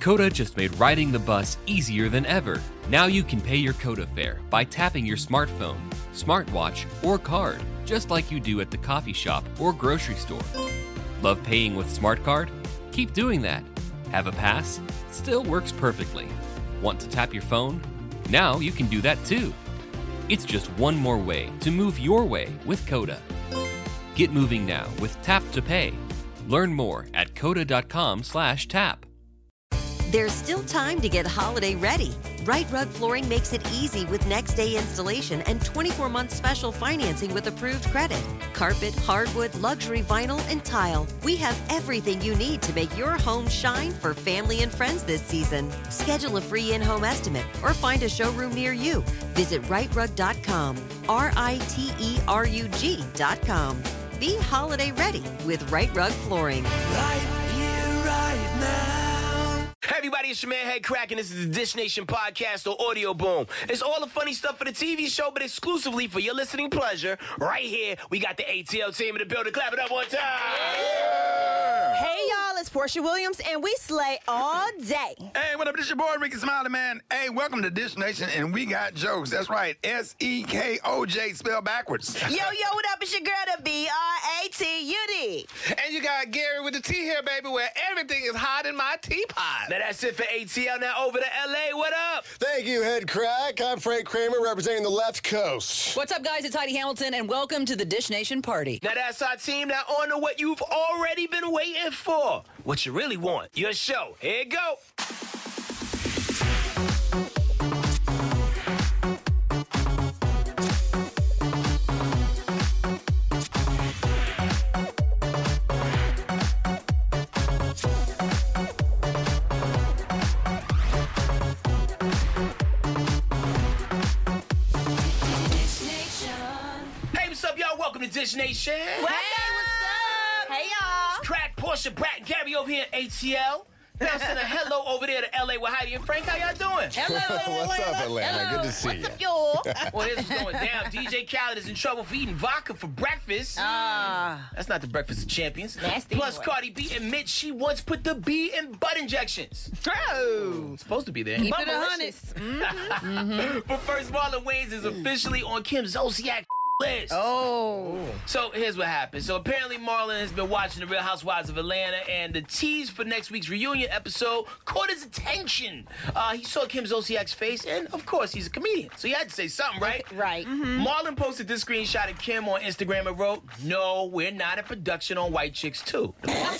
Coda just made riding the bus easier than ever. Now you can pay your Coda fare by tapping your smartphone, smartwatch, or card, just like you do at the coffee shop or grocery store. Love paying with Smart Card? Keep doing that. Have a pass? Still works perfectly. Want to tap your phone? Now you can do that too. It's just one more way to move your way with Coda. Get moving now with Tap to Pay. Learn more at coda.com/tap. There's still time to get holiday ready. Right Rug Flooring makes it easy with next day installation and 24-month special financing with approved credit. Carpet, hardwood, luxury vinyl, and tile. We have everything you need to make your home shine for family and friends this season. Schedule a free in-home estimate or find a showroom near you. Visit rightrug.com, RITERUG.com. Be holiday ready with Right Rug Flooring. Right here, right now. Hey everybody, it's your man Head Crack, and this is the Dish Nation podcast or Audio Boom. It's all the funny stuff for the TV show, but exclusively for your listening pleasure. Right here, we got the ATL team in the building. Clap it up one time. Yeah. Hey y'all, it's Portia Williams, and we slay all day. Hey, what up? This your boy Ricky Smiley, man. Hey, welcome to Dish Nation, and we got jokes. That's right, SEKOJ spelled backwards. Yo, what up? It's your girl, the BRATUD. And you got Gary with the tea here, baby, where everything is hot in my teapot. Now that's it for ATL. Now over to LA. What up? Thank you, Head Crack. I'm Frank Kramer, representing the left coast. What's up, guys? It's Heidi Hamilton, and welcome to the Dish Nation party. Now that's our team. Now on to what you've already been waiting for. What you really want. Your show. Here you go. Welcome to Dish Nation. Hey, what's up? Hey, y'all. It's Crack, Portia, Brat, and Gary over here at ATL. Now send a hello over there to LA with Heidi and Frank. How y'all doing? Hello. What's up, Atlanta? Good to see you. What's up, y'all? Well, here's what's going down. DJ Khaled is in trouble for eating vodka for breakfast. That's not the breakfast of champions. Nasty Plus, boy. Cardi B admits she once put the B in butt injections. Oh. It's supposed to be there. Keep it honest. But first, Marlon Wayans is officially on Kim Zolciak list. Oh. So here's what happened. So apparently Marlon has been watching The Real Housewives of Atlanta, and the tease for next week's reunion episode caught his attention. He saw Kim Zolciak's face, and of course he's a comedian, so he had to say something, right? Right. Marlon posted this screenshot of Kim on Instagram and wrote, "No, we're not in production on White Chicks 2."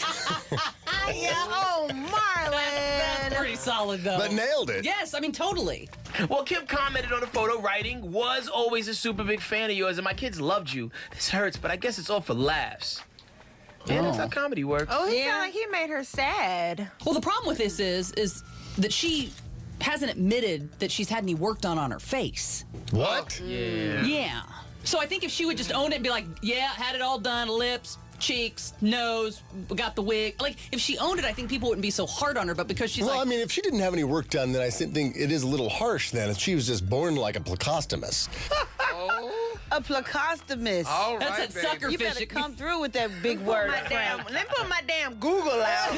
Yeah, oh, Marlon. That's pretty solid, though. But nailed it. Yes, I mean, totally. Well, Kim commented on the photo, writing, "Was always a super big fan of yours, and my kids loved you. This hurts, but I guess it's all for laughs." Yeah, that's how comedy works. Oh, he sounded like he made her sad. Well, the problem with this is that she hasn't admitted that she's had any work done on her face. What? Yeah. So I think if she would just own it and be like, yeah, had it all done, lips, cheeks, nose, got the wig. Like, if she owned it, I think people wouldn't be so hard on her, but because she's Well, I mean, if she didn't have any work done, then I think it is a little harsh then if she was just born like a plecostomus. A plecostomus. All that's right, that baby. sucker You fish. better come through with that big word, Frank. Let me put my damn Google out.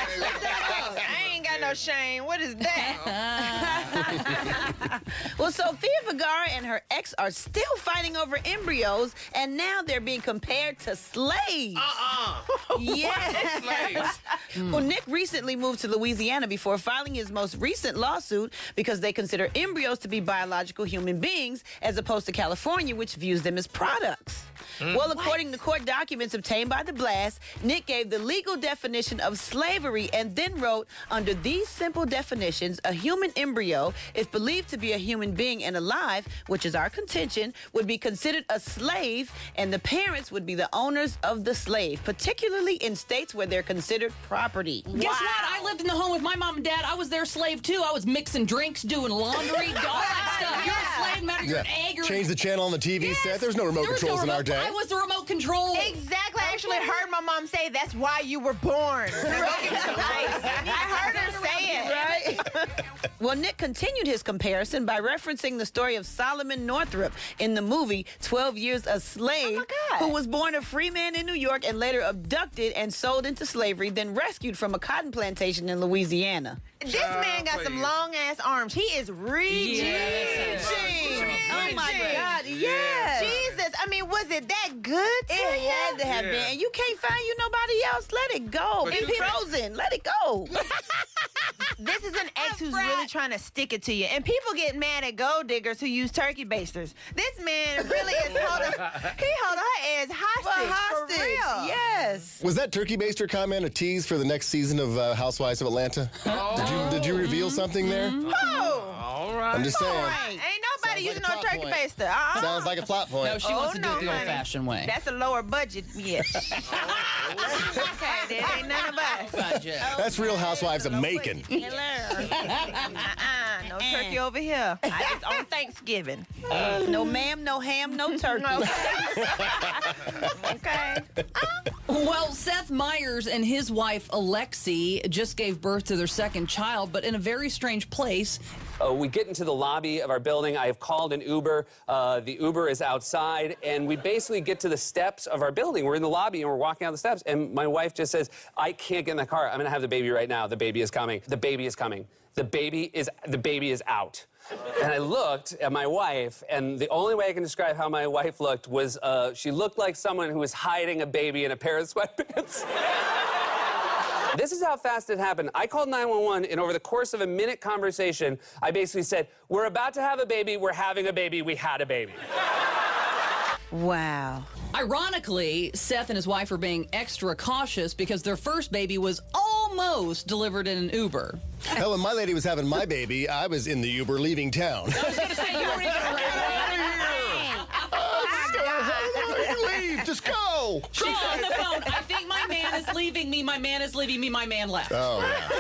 I ain't got no shame. What is that? Well, Sofia Vergara and her ex are still fighting over embryos, and now they're being compared to slaves. Yes. Well, Nick recently moved to Louisiana before filing his most recent lawsuit because they consider embryos to be biological human beings as opposed to California, which views them as products. Well, according to court documents obtained by The Blast, Nick gave the legal definition of slavery and then wrote, under these simple definitions, a human embryo, if believed to be a human being and alive, which is our contention, would be considered a slave, and the parents would be the owners of the slave, particularly in states where they're considered property. Guess what? I lived in the home with my mom and dad. I was their slave, too. I was mixing drinks, doing laundry, all that stuff. You're a slave, no matter you're an egg or... Change the channel on the TV set. There's no remote controls in our day. I was the remote control. Exactly. I actually heard my mom say that's why you were born. I heard her say it. Right? Well, Nick continued his comparison by referencing the story of Solomon Northup in the movie 12 Years a Slave, who was born a free man in New York and later abducted and sold into slavery, then rescued from a cotton plantation in Louisiana. This man got some long-ass arms. He is reaching. Oh, my God. Yeah. Jesus. I mean, was it that good to It you? had to have been. And you can't find you nobody else. Let it go. It's frozen. Let it go. This is an ex who's really trying to stick it to you. And people get mad at gold diggers who use turkey basters. This man really is holding her ass hostage. For real. Yes. Was that turkey baster comment a tease for the next season of Housewives of Atlanta? Did you reveal something there? All right. I'm just saying. Ain't nobody using no turkey point. baster. Sounds like a plot point. No, she wants to do it the honey. old-fashioned way. That's a lower budget. Yeah. Okay, that ain't none of us. Budget. That's Real Housewives of Macon. No turkey over here. I just on Thanksgiving. No ma'am, no ham, no turkey. Okay. Well, Seth Meyers and his wife, Alexi, just gave birth to their second child, but in a very strange place. We get into the lobby of our building. I have called an Uber. The Uber is outside, and we basically get to the steps of our building. We're in the lobby, and we're walking down the steps, and my wife just says, I can't get in the car. I'm going to have the baby right now. The baby is coming. The baby is coming. The baby is out. And I looked at my wife, and the only way I can describe how my wife looked was she looked like someone who was hiding a baby in a pair of sweatpants. This is how fast it happened. I called 911, and over the course of a minute conversation, I basically said, we're about to have a baby, we're having a baby, we had a baby. Wow. Ironically, Seth and his wife are being extra cautious because their first baby was almost delivered in an Uber. Hell, when my lady was having my baby, I was in the Uber leaving town. I was going to say, you were even Leave, just go. She's on the phone. I think my man is leaving me. My man is leaving me. My man left. Oh,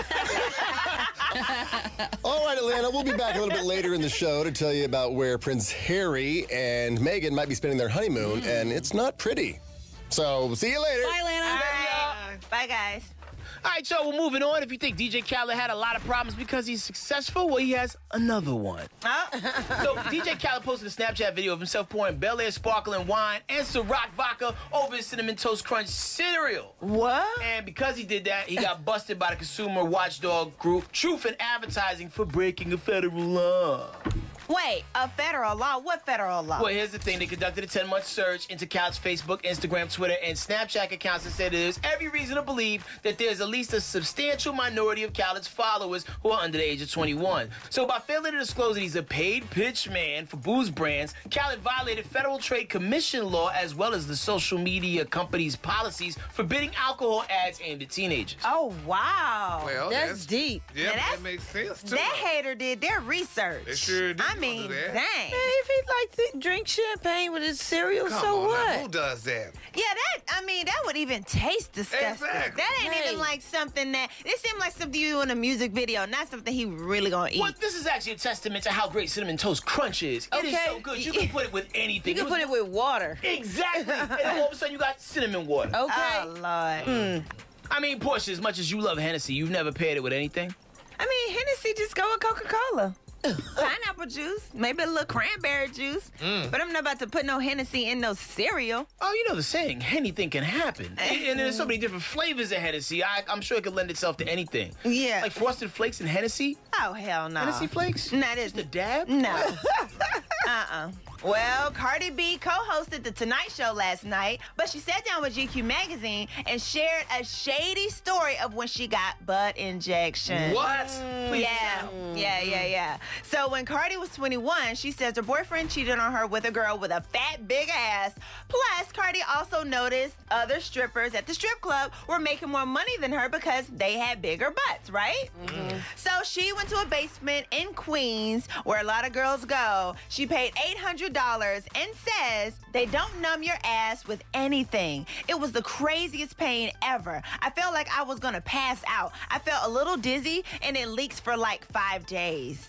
yeah. All right, Atlanta, we'll be back a little bit later in the show to tell you about where Prince Harry and Meghan might be spending their honeymoon, and it's not pretty. So, see you later. Bye, Atlanta. Bye, guys. All right, y'all, we're moving on. If you think DJ Khaled had a lot of problems because he's successful, well, he has another one. So, DJ Khaled posted a Snapchat video of himself pouring Bel Air sparkling wine and Ciroc vodka over his Cinnamon Toast Crunch cereal. What? And because he did that, he got busted by the consumer watchdog group Truth in Advertising for breaking a federal law. Wait, a federal law? What federal law? Well, here's the thing. They conducted a 10-month search into Khaled's Facebook, Instagram, Twitter, and Snapchat accounts and said there's every reason to believe that there's at least a substantial minority of Khaled's followers who are under the age of 21. So by failing to disclose that he's a paid pitch man for booze brands, Khaled violated Federal Trade Commission law as well as the social media company's policies forbidding alcohol ads aimed at teenagers. Oh, wow. Well, That's deep. Yeah, Now that makes sense, too. That hater did their research. They sure did. I mean, do that. dang. Hey, if he likes to drink champagne with his cereal, Come so on, what? now, who does that? Yeah, that would even taste disgusting. Exactly. That ain't Hey. even like something that, it seemed like something you do in a music video, not something he really gonna eat. Well, this is actually a testament to how great Cinnamon Toast Crunch is. It is Okay. so good. You can put it with anything. You can put it with water. Exactly. And then all of a sudden you got cinnamon water. Okay. Oh, Lord. I mean, Portia, as much as you love Hennessy, you've never paired it with anything? I mean, Hennessy just go with Coca-Cola. Pineapple juice, maybe a little cranberry juice. But I'm not about to put no Hennessy in no cereal. Oh, you know the saying, anything can happen. And there's so many different flavors of Hennessy. I'm sure it could lend itself to anything. Yeah. Like Frosted Flakes and Hennessy? Oh, hell no. Hennessy Flakes? Nah, this Just a dab? No. Well, Cardi B co-hosted The Tonight Show last night, but she sat down with GQ magazine and shared a shady story of when she got butt injection. What? Please Yeah. So when Cardi was 21, she says her boyfriend cheated on her with a girl with a fat, big ass. Plus, Cardi also noticed other strippers at the strip club were making more money than her because they had bigger butts, right? So she went to a basement in Queens where a lot of girls go. She paid $800 and says they don't numb your ass with anything. It was the craziest pain ever. I felt like I was gonna pass out. I felt a little dizzy and it leaks for like 5 days.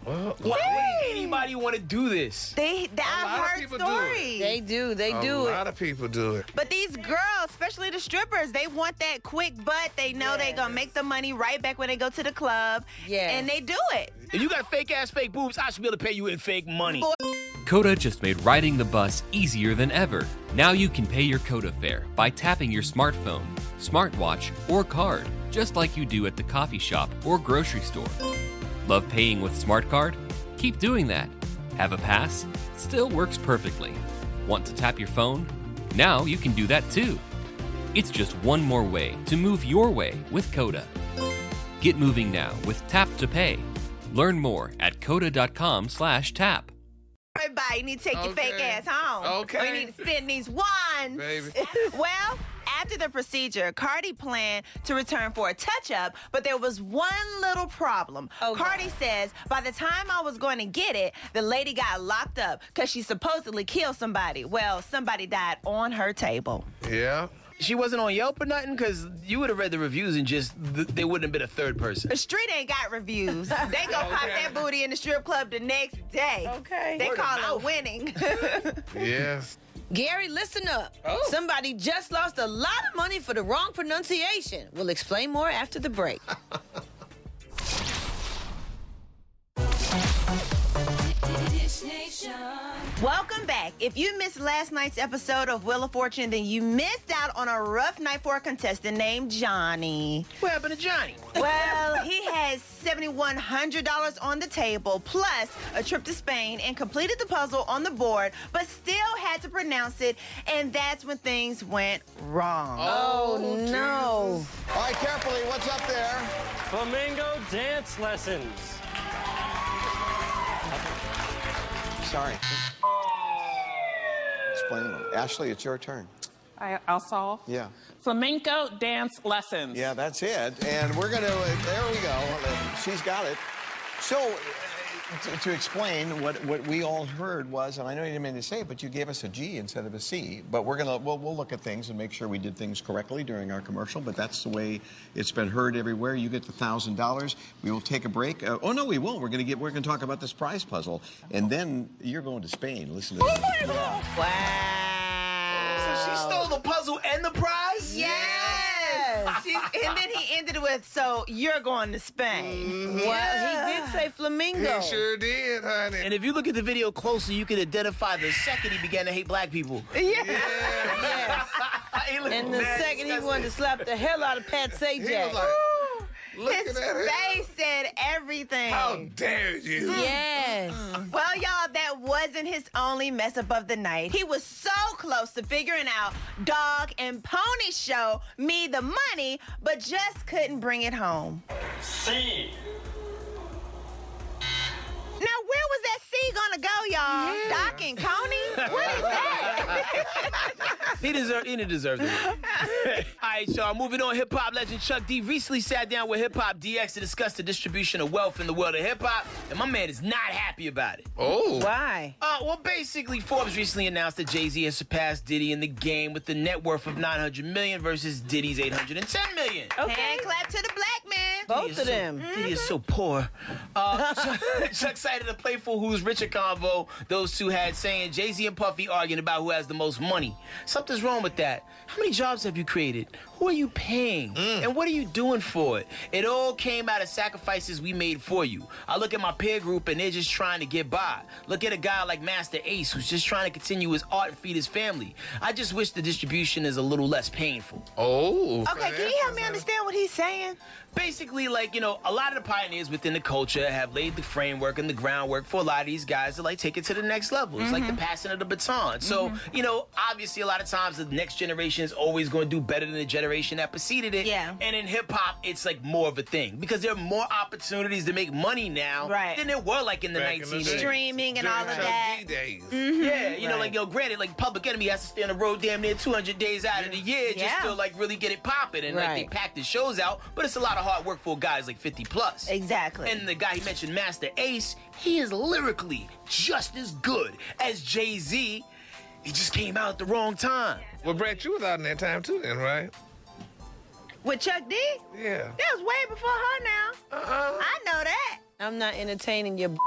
Why would anybody want to do this? I've heard people do stories. They do A it. lot of people do it. But these girls, especially the strippers, they want that quick butt. They know they gonna make the money right back when they go to the club. Yes. And they do it. If you got fake boobs, I should be able to pay you in fake money. Coda just made riding the bus easier than ever. Now you can pay your Coda fare by tapping your smartphone, smartwatch, or card, just like you do at the coffee shop or grocery store. Love paying with Smart Card? Keep doing that. Have a pass? Still works perfectly. Want to tap your phone? Now you can do that too. It's just one more way to move your way with Coda. Get moving now with Tap to Pay. Learn more at coda.com/tap. Everybody, you need to take your fake ass home. Okay. Or you need to spend these ones. Baby. Well, after the procedure, Cardi planned to return for a touch-up, but there was one little problem. Okay. Cardi says, by the time I was going to get it, the lady got locked up because she supposedly killed somebody. Well, somebody died on her table. Yeah. She wasn't on Yelp or nothing? Because you would have read the reviews and just, there wouldn't have been a third person. The street ain't got reviews. They gonna pop that booty in the strip club the next day. Okay. They Word of call it mouth. winning. Yes. Gary, listen up. Somebody just lost a lot of money for the wrong pronunciation. We'll explain more after the break. Welcome back. If you missed last night's episode of Wheel of Fortune, then you missed out on a rough night for a contestant named Johnny. What happened to Johnny? Well, he has $7,100 on the table, plus a trip to Spain, and completed the puzzle on the board, but still had to pronounce it, and that's when things went wrong. Oh, no. All right, carefully, what's up there? Flamingo dance lessons. Sorry. Explain. Ashley, it's your turn. I'll solve. Yeah. Flamenco dance lessons. Yeah, that's it. And we're going to, there we go. She's got it. So, to explain, what we all heard was, and I know you didn't mean to say it, but you gave us a G instead of a C. But we'll look at things and make sure we did things correctly during our commercial. But that's the way it's been heard everywhere. You get the $1,000. We will take a break. Oh no, we won't. We're going to talk about this prize puzzle, and then you're going to Spain. Listen to this. Wow. So she stole the puzzle and the prize? Yes. And then he ended it with, so you're going to Spain. Well, he did say flamingo. He sure did, honey. And if you look at the video closely, you can identify the second he began to hate black people. Yes. And the second he wanted to slap the hell out of Pat Sajak. Looking His at her. face said everything. How dare you? Yes. Well, y'all, that wasn't his only mess up of the night. He was so close to figuring out Dog and Pony Show, Me the Money, but just couldn't bring it home. C. Now, where was that C gonna go, y'all? Yeah. Doc and Coney? What is that? He didn't deserve it. All right, y'all. Moving on. Hip hop legend Chuck D recently sat down with Hip Hop DX to discuss the distribution of wealth in the world of hip hop, and my man is not happy about it. Oh. Why? Well, basically, Forbes recently announced that Jay-Z has surpassed Diddy in the game with the net worth of $900 million versus Diddy's $810 million. Okay. Hand clap to the black man. Both of them. Diddy is so poor. Chuck cited a playful Who's Richer convo those two had, saying Jay-Z and Puffy arguing about who has the most money. Something's wrong with that. How many jobs have you created? Who are you paying? And what are you doing for it? It all came out of sacrifices we made for you. I look at my peer group and they're just trying to get by. Look at a guy like Master Ace who's just trying to continue his art and feed his family. I just wish the distribution is a little less painful. Oh. Okay, can you help me understand what he's saying? Basically, like, you know, a lot of the pioneers within the culture have laid the framework and the groundwork for a lot of these guys to, like, take it to the next level. It's like the passing of the baton. So, you know, obviously a lot of times the next generation is always going to do better than the generation that preceded it. Yeah. And in hip-hop, it's, like, more of a thing. Because there are more opportunities to make money now Right. than there were, like, in the Back in the 1980s. day. Streaming and During all of Chuck that. D days. Yeah, you know, Right. like, yo, granted, like, Public Enemy has to stay on the road damn near 200 days out of the year just Yeah. to, like, really get it popping. And, like, they Right. pack the shows out. But it's a lot of hard work for guys like 50 plus. Exactly. And the guy he mentioned, Master Ace, he is lyrically just as good as Jay-Z. He just came out at the wrong time. Well, Brett, you was out in that time too then, right? With Chuck D? Yeah. That was way before her now. I know that. I'm not entertaining your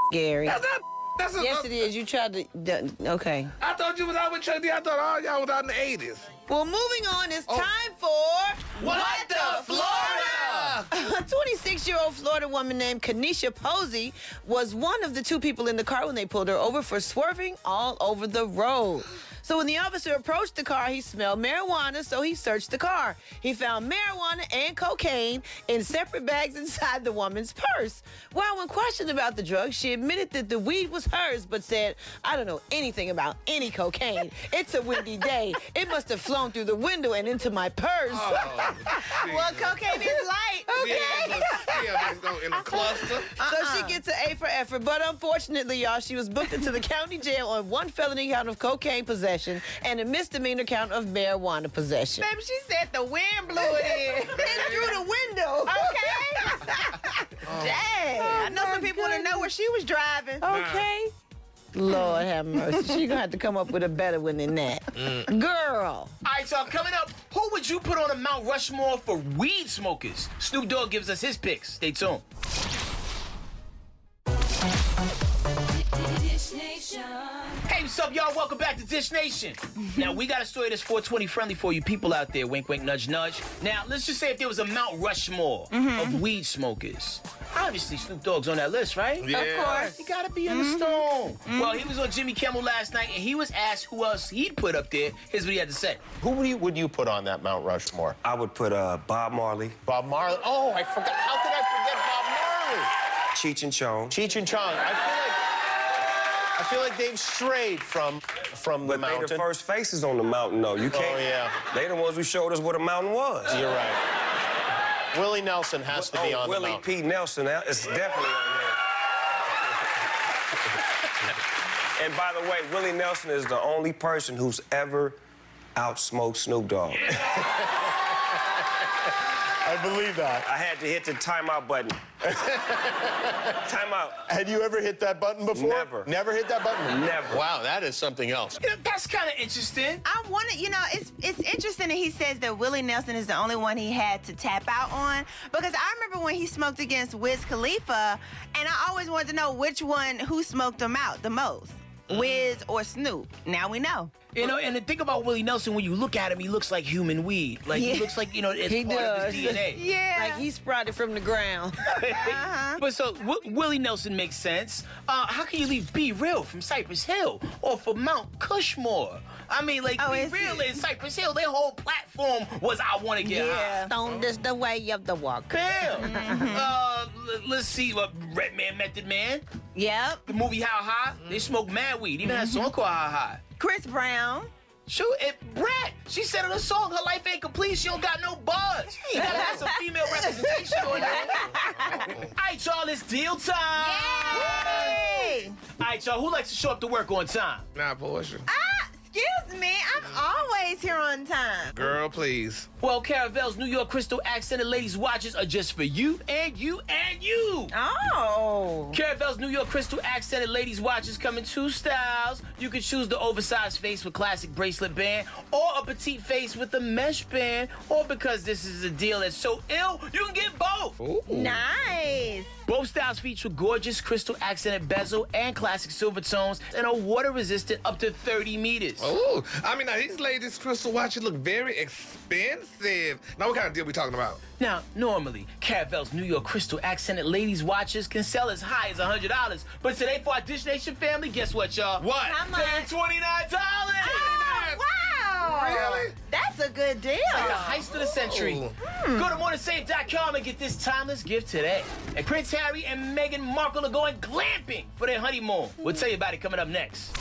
Gary. That's a, yes, it is. You tried to. Okay. I thought you was out with Chuck D. I thought all y'all was out in the 80s. Well, moving on, it's time for What the Florida? A 26-year-old Florida woman named Kanisha Posey was one of the two people in the car when they pulled her over for swerving all over the road. So when the officer approached the car, he smelled marijuana, so he searched the car. He found marijuana and cocaine in separate bags inside the woman's purse. Well, when questioned about the drugs, she admitted that the weed was hers, but said, I don't know anything about any cocaine. It's a windy day. It must have flown through the window and into my purse. Well, cocaine is light. Okay. Yeah, but in a cluster. So she gets an A for effort, but unfortunately, y'all, she was booked into the county jail on one felony count of cocaine possession and a misdemeanor count of marijuana possession. Baby, she said the wind blew it in. It through the window. Okay. Dang. I know some people want to know where she was driving. Okay. Lord have mercy. She's gonna have to come up with a better one than that. Girl. All right, so coming up, who would you put on a Mount Rushmore for weed smokers? Snoop Dogg gives us his picks. Stay tuned. Hey, what's up, y'all? Welcome back to Dish Nation. Now, we got a story that's 420 friendly for you people out there. Wink, wink, nudge, nudge. Now, let's just say if there was a Mount Rushmore of weed smokers. Obviously, Snoop Dogg's on that list, right? Yeah. Of course. He gotta be in the stone. Well, he was on Jimmy Kimmel last night, and he was asked who else he'd put up there. Here's what he had to say. Who would you put on that Mount Rushmore? I would put Bob Marley, Bob Marley. Oh, I forgot. How could I forget Bob Marley? Cheech and Chong. Cheech and Chong. I feel like they've strayed from the But mountain. they the first faces on the mountain, though. You can't. Oh, yeah. They the ones who showed us what a mountain was. You're right. Willie Nelson has to be on Willie the mountain. P. Nelson, it's definitely on there. And by the way, Willie Nelson is the only person who's ever outsmoked Snoop Dogg. I believe that. I had to hit the timeout button. Timeout. Had you ever hit that button before? Never. Never hit that button? Never. Wow, that is something else. You know, that's kind of interesting. I wanted, it's interesting that he says that Willie Nelson is the only one he had to tap out on, because I remember when he smoked against Wiz Khalifa, and I always wanted to know who smoked him out the most, Wiz or Snoop. Now we know. You know, and the thing about Willie Nelson, when you look at him, he looks like human weed. Like, he looks like, it's He part does. of his DNA. Yeah. Like he sprouted from the ground. But so, Willie Nelson makes sense. How can you leave Be Real from Cypress Hill or for Mount Cushmore? I mean, like, Be Real and Cypress Hill, their whole platform was I Want to Get High. Stone is the way of the walk. Hell. Let's see, Redman, Method Man. Yep. The movie How High, they smoke mad weed. Even had a song called How High. Chris Brown. Shoot, Brett, she said in a song, her life ain't complete, she don't got no buzz. You gotta have some female representation on there. All right, y'all, it's deal time. Yay! All right, y'all, who likes to show up to work on time? Nah, Portia. Excuse me, I'm always here on time. Girl, please. Well, Caravel's New York Crystal Accented Ladies watches are just for you and you and you. Oh. Caravel's New York Crystal Accented Ladies watches come in two styles. You can choose the oversized face with classic bracelet band or a petite face with a mesh band. Or because this is a deal that's so ill, you can get both. Ooh. Nice. Both styles feature gorgeous crystal accented bezel and classic silver tones and are water resistant up to 30 meters. Oh, I mean, now these ladies' crystal watches look very expensive. Now, what kind of deal we talking about? Now, normally, Caravel's New York Crystal Accented Ladies watches can sell as high as $100. But today, for our Dish Nation family, guess what, y'all? What? How much? Paying $29. Oh, wow. Really? That's a good deal. Like the heist of the century. Go to morningsafe.com and get this timeless gift today. And Prince Harry and Meghan Markle are going glamping for their honeymoon. We'll tell you about it coming up next.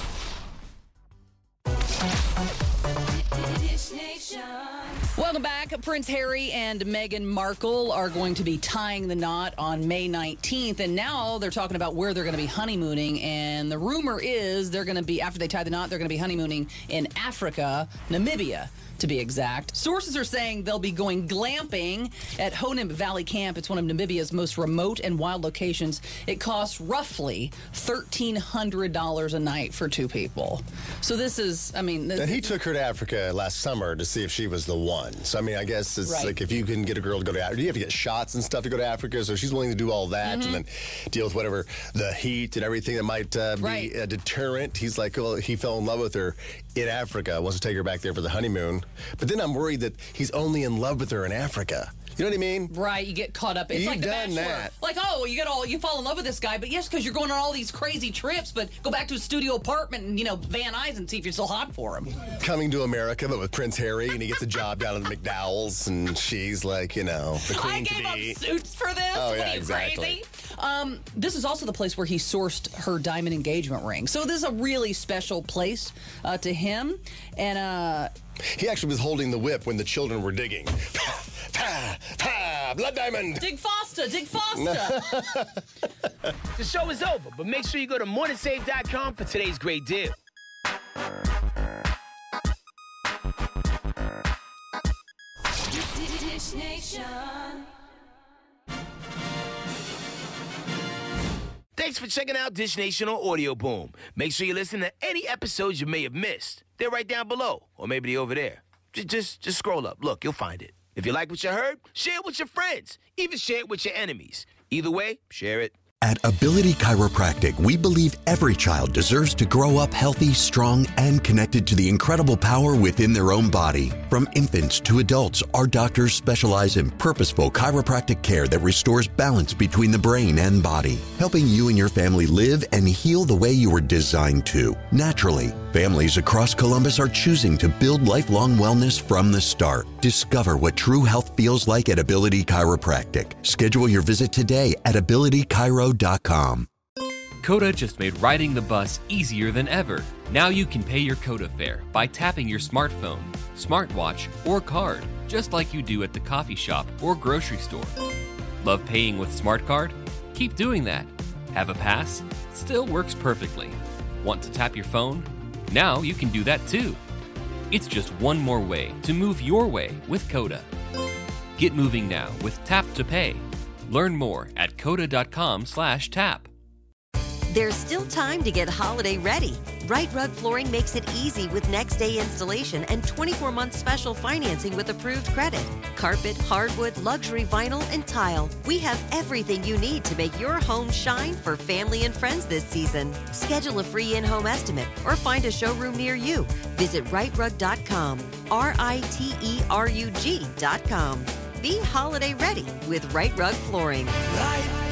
Welcome back. Prince Harry and Meghan Markle are going to be tying the knot on May 19th. And now they're talking about where they're going to be honeymooning. And the rumor is they're going to be, after they tie the knot, they're going to be honeymooning in Africa, Namibia, to be exact. Sources are saying they'll be going glamping at Honim Valley Camp. It's one of Namibia's most remote and wild locations. It costs roughly $1,300 a night for two people. So this is, And he took her to Africa last summer to see if she was the one. done. So, I mean, I guess it's Right. like if you can get a girl to go to Africa, you have to get shots and stuff to go to Africa. So she's willing to do all that and then deal with whatever the heat and everything that might be a deterrent. He's like, well, he fell in love with her in Africa, wants to take her back there for the honeymoon. But then I'm worried that he's only in love with her in Africa. You know what I mean? Right, you get caught up. It's You've like The done Bachelor. that. Like, oh, you fall in love with this guy, but yes, because you're going on all these crazy trips, but go back to a studio apartment and, Van Nuys and see if you're still hot for him. Coming to America, but with Prince Harry, and he gets a job down at the McDowell's, and she's like, the queen I gave to be. up suits for this? Oh, What yeah, are you, exactly. crazy? This is also the place where he sourced her diamond engagement ring. So this is a really special place to him. And he actually was holding the whip when the children were digging. Blood diamond. Dig Fosta, dig Fosta. The show is over, but make sure you go to morningsave.com for today's great deal. Dish Nation. Thanks for checking out Dish Nation on Audio Boom. Make sure you listen to any episodes you may have missed. They're right down below, or maybe they're over there. Just scroll up. Look, you'll find it. If you like what you heard, share it with your friends. Even share it with your enemies. Either way, share it. At Ability Chiropractic, we believe every child deserves to grow up healthy, strong, and connected to the incredible power within their own body. From infants to adults, our doctors specialize in purposeful chiropractic care that restores balance between the brain and body, helping you and your family live and heal the way you were designed to, naturally. Families across Columbus are choosing to build lifelong wellness from the start. Discover what true health feels like at Ability Chiropractic. Schedule your visit today at abilitychiro.com. Coda just made riding the bus easier than ever. Now you can pay your Coda fare by tapping your smartphone, smartwatch, or card, just like you do at the coffee shop or grocery store. Love paying with Smart Card? Keep doing that. Have a pass? Still works perfectly. Want to tap your phone? Now you can do that too. It's just one more way to move your way with Coda. Get moving now with Tap to Pay. Learn more at coda.com/tap. There's still time to get holiday ready. Right Rug Flooring makes it easy with next day installation and 24-month special financing with approved credit. Carpet, hardwood, luxury vinyl, and tile. We have everything you need to make your home shine for family and friends this season. Schedule a free in-home estimate or find a showroom near you. Visit rightrug.com, RITERUG.com. Be holiday ready with Right Rug Flooring. Right